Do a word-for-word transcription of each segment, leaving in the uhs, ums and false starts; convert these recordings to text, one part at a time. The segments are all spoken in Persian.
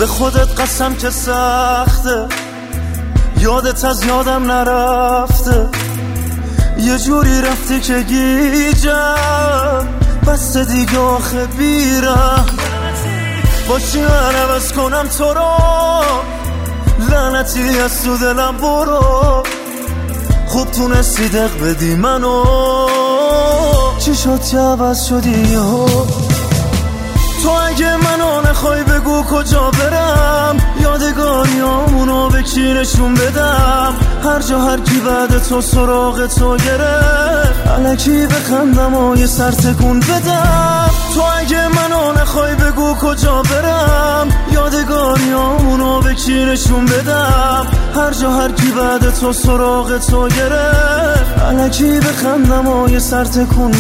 به خودت قسم که سخته، یادت از یادم نرفته، یه جوری رفتی که گیجم بس دیگه آخه بیرم. باشی من عوض کنم تو رو، لعنتی از تو دلم برو. خوب تونستی دق بدی منو، چی شد که عوض شدی ها؟ تو اگه منو نخوای بگو کجا برم، یادگاریامونو به کی نشون بدم؟ هر جا هر کی بعد تو سراغ تو گرفت، الکی بخندم و یه سر تکون بدم. تو اگه منو نخوای بگو کجا برم، یادگاریامونو به کی نشون بدم؟ هر جا هر کی بعد تو سراغ تو گرفت، الکی بخندم و یه سر تکون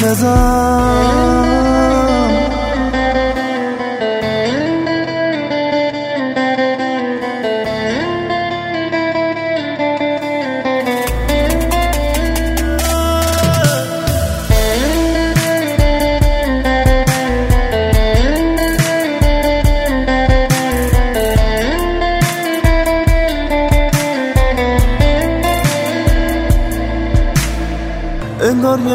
بدم. انگار یه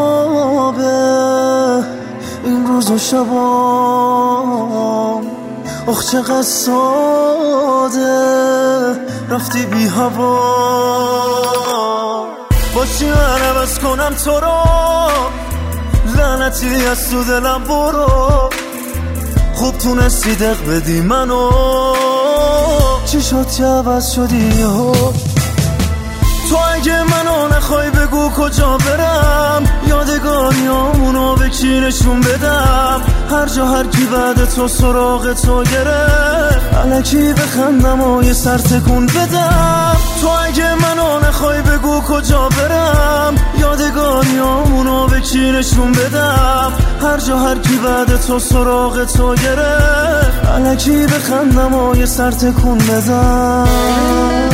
خوابه این روز و شبام، اخ چقدر ساده رفتی بی هوا. باشی من عوض کنم تو رو، لعنتی از تو دلم برو. خوب تونستی دق بدی منو، چی شد که عوض شدی ها؟ تو اگه منو نخوای بگو کجا برم، یادگاریامونو به کی نشون بدم؟ هر جا هر کی بعد تو سراغ تو گرفت، الکی بخندم و یه سر تکون بدم. تو اگه منو نخوای بگو کجا برم، یادگاریامونو به کی نشون بدم؟ هر جا هر کی بعد تو سراغ تو گرفت، الکی بخندم و یه سر تکون بدم.